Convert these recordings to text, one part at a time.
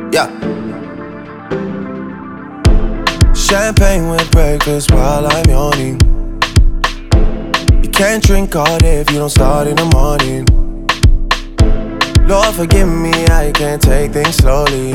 Yeah. Champagne with breakfast while I'm yawning. You can't drink all day if you don't start in the morning. Lord forgive me, I can't take things slowly.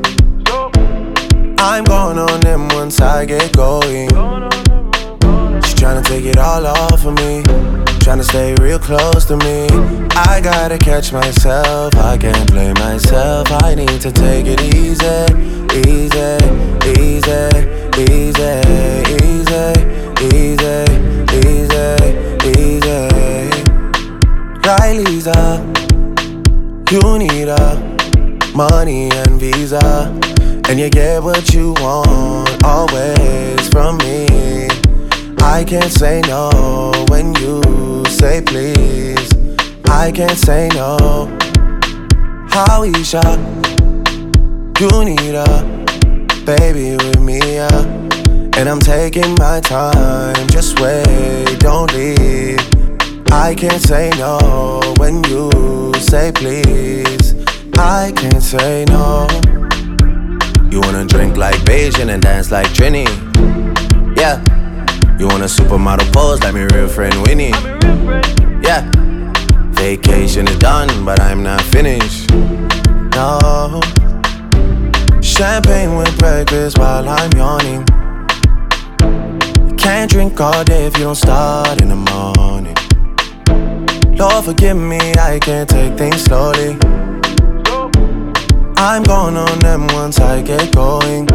I'm going on them once I get going. She's tryna take it all off of me, tryna stay real close to me. I gotta catch myself, I can't blame myself. I need to take it easy, easy, easy, easy, easy, easy, easy, easy. Right, Lisa, you need money and visa, and you get what you want always from me. I can't say no when you say please. I can't say no. Howeisha, you need a baby with me, and I'm taking my time. Just wait, don't leave. I can't say no when you say please. I can't say no. You wanna drink like Beijing and dance like Trini? Yeah. You want a supermodel pose like my real friend Winnie? Yeah. Vacation is done, but I'm not finished. No. Champagne with breakfast while I'm yawning. You can't drink all day if you don't start in the morning. Lord forgive me, I can't take things slowly. I'm going on them once I get going.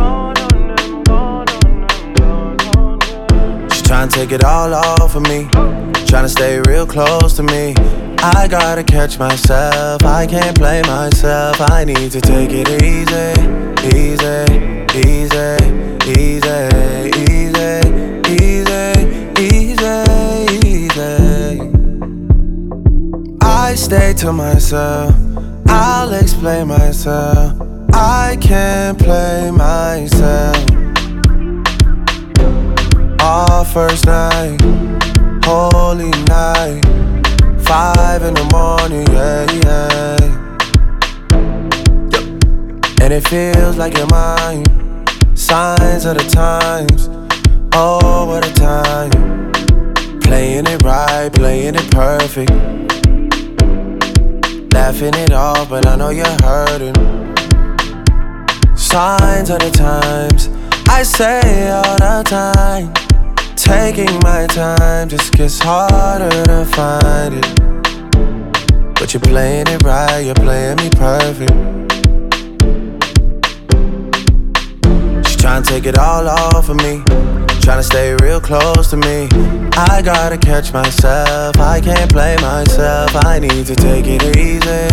She's trying to take it all off of me, trying to stay real close to me. I gotta catch myself, I can't blame myself. I need to take it easy, easy, easy, easy, easy, easy, easy. I stay to myself, I'll explain myself. I can't play myself. Our first night, holy night, 5 in the morning, yeah, yeah. And it feels like you're mine. Signs of the times, oh, what a time. Playing it right, playing it perfect. Laughing it off, but I know you're hurting. Signs of the times, I say all the time. Taking my time just gets harder to find it. But you're playing it right, you're playing me perfect. She's trying to take it all off of me, trying to stay real close to me. I gotta catch myself, I can't blame myself. I need to take it easy,